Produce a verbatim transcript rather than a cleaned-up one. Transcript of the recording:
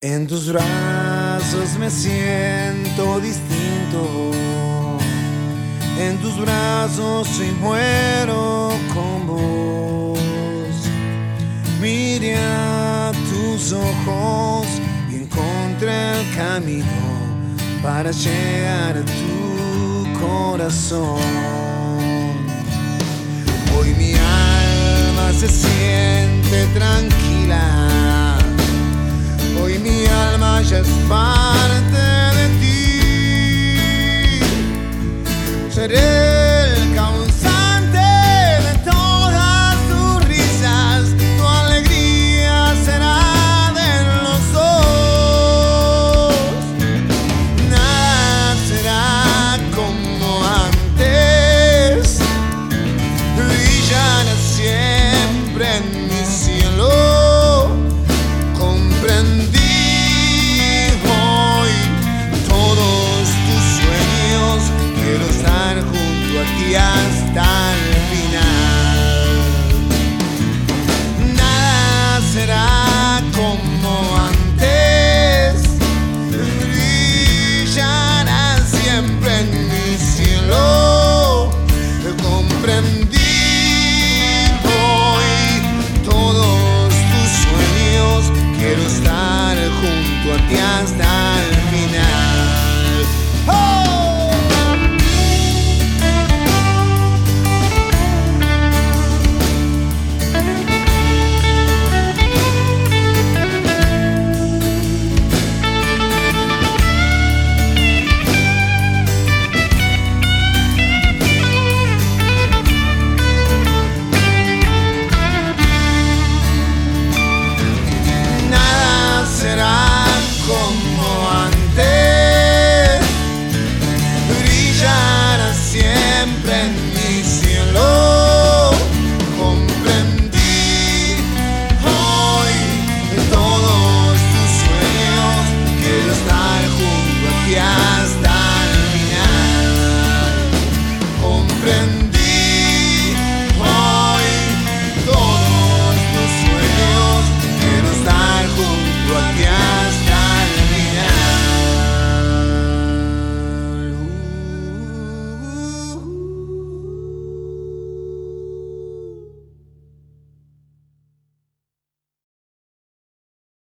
En tus brazos me siento distinto. En tus brazos y muero con vos. Miré a tus ojos y encontré el camino para llegar a tu corazón. Hoy mi alma se siente tranquila. Hoy mi alma ya es parte de ti. Seré